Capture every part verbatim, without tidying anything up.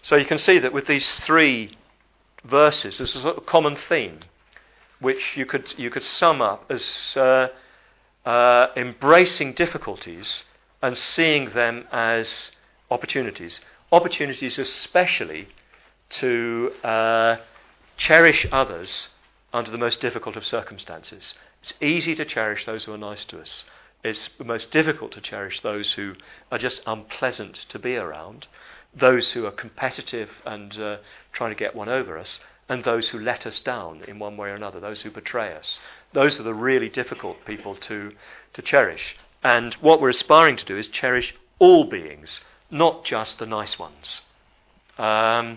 So you can see that with these three verses, there's a sort of common theme, which you could you could sum up as uh, uh, embracing difficulties and seeing them as opportunities. Opportunities especially to uh, cherish others under the most difficult of circumstances. It's easy to cherish those who are nice to us. It's most difficult to cherish those who are just unpleasant to be around, those who are competitive and uh, trying to get one over us, and those who let us down in one way or another, those who betray us. Those are the really difficult people to, to cherish. And what we're aspiring to do is cherish all beings, not just the nice ones. Um,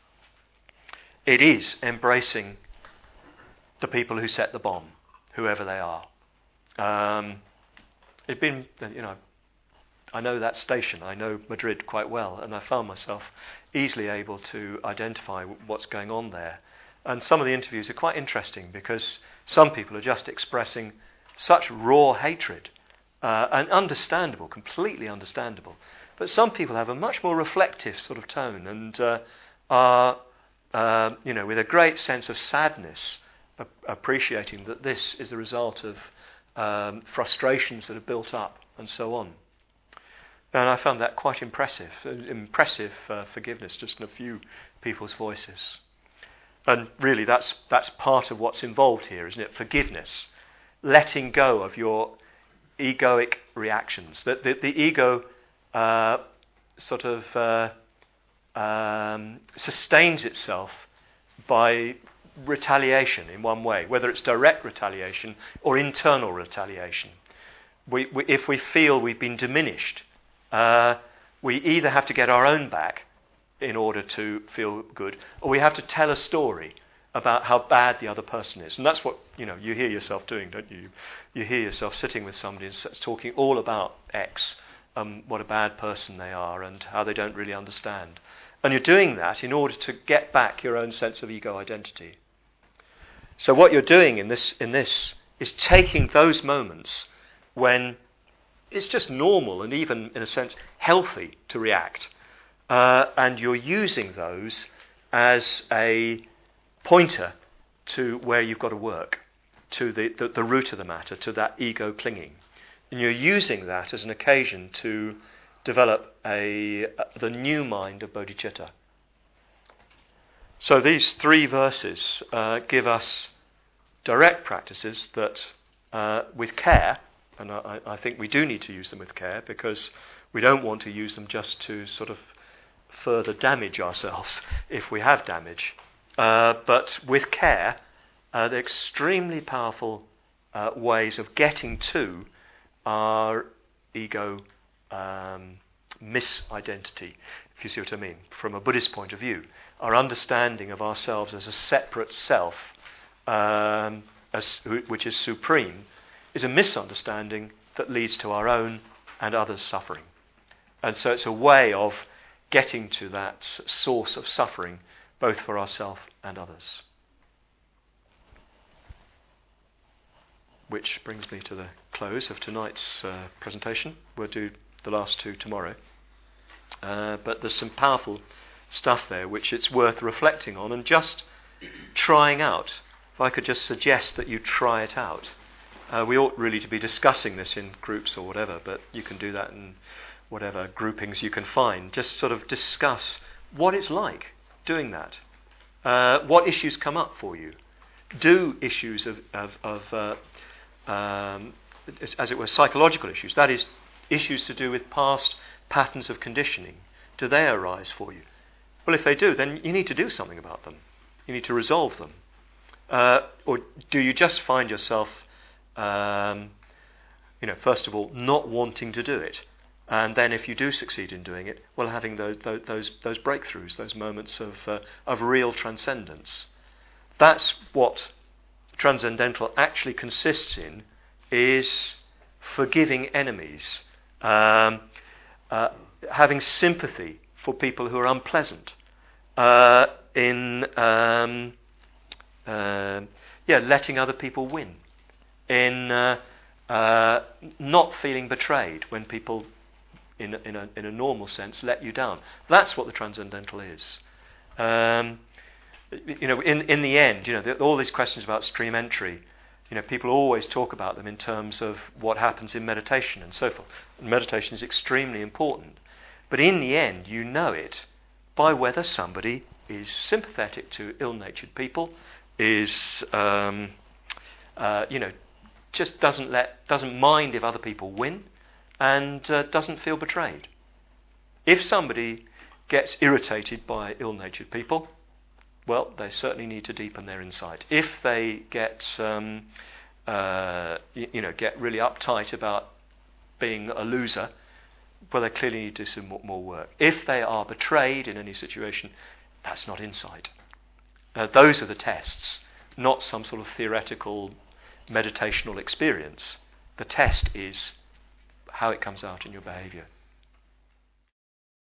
it is embracing the people who set the bomb, whoever they are. Um, it'd been, you know, I know that station, I know Madrid quite well, and I found myself easily able to identify what's going on there. And some of the interviews are quite interesting because some people are just expressing such raw hatred, uh, and understandable, completely understandable. But some people have a much more reflective sort of tone and uh, are, uh, you know, with a great sense of sadness, a- appreciating that this is the result of um, frustrations that have built up and so on. And I found that quite impressive, impressive uh, forgiveness just in a few people's voices. And really that's that's part of what's involved here, isn't it? Forgiveness. Letting go of your egoic reactions. That the, the ego uh, sort of uh, um, sustains itself by retaliation in one way, whether it's direct retaliation or internal retaliation. We, we, if we feel we've been diminished, Uh, we either have to get our own back in order to feel good, or we have to tell a story about how bad the other person is. And that's what, you know, you hear yourself doing, don't you? You hear yourself sitting with somebody and talking all about X, um, what a bad person they are and how they don't really understand. And you're doing that in order to get back your own sense of ego identity. So what you're doing in this in this is taking those moments when it's just normal and even, in a sense, healthy to react. Uh, and you're using those as a pointer to where you've got to work, to the, the, the root of the matter, to that ego clinging. And you're using that as an occasion to develop a, a the new mind of bodhicitta. So these three verses uh, give us direct practices that, uh, with care, and I, I think we do need to use them with care because we don't want to use them just to sort of further damage ourselves if we have damage. Uh, but with care, uh, they're extremely powerful uh, ways of getting to our ego um, misidentity, if you see what I mean, from a Buddhist point of view. Our understanding of ourselves as a separate self, um, as, which is supreme, is a misunderstanding that leads to our own and others' suffering. And so it's a way of getting to that source of suffering, both for ourselves and others. Which brings me to the close of tonight's uh, presentation. We'll do the last two tomorrow. Uh, but there's some powerful stuff there which it's worth reflecting on and just trying out. If I could just suggest that you try it out. Uh, we ought really to be discussing this in groups or whatever, but you can do that in whatever groupings you can find. Just sort of discuss what it's like doing that. Uh, what issues come up for you? Do issues of, of, of uh, um, as it were, psychological issues, that is, issues to do with past patterns of conditioning, do they arise for you? Well, if they do, then you need to do something about them. You need to resolve them. Uh, or do you just find yourself Um, you know, first of all, not wanting to do it, and then if you do succeed in doing it, well, having those those those, those breakthroughs, those moments of uh, of real transcendence. That's what transcendental actually consists in: is forgiving enemies, um, uh, having sympathy for people who are unpleasant, uh, in um, uh, yeah, letting other people win. In uh, uh, not feeling betrayed when people, in, in, a, in a normal sense, let you down. That's what the transcendental is. Um, you know, in, in the end, you know, the, all these questions about stream entry, you know, people always talk about them in terms of what happens in meditation and so forth. Meditation is extremely important. But in the end, you know it by whether somebody is sympathetic to ill-natured people, is, um, uh, you know, just doesn't let, doesn't mind if other people win, and uh, doesn't feel betrayed. If somebody gets irritated by ill-natured people, well, they certainly need to deepen their insight. If they get, um, uh, you, you know, get really uptight about being a loser, well, they clearly need to do some more, more work. If they are betrayed in any situation, that's not insight. Uh, those are the tests, not some sort of theoretical meditational experience. The test is how it comes out in your behaviour.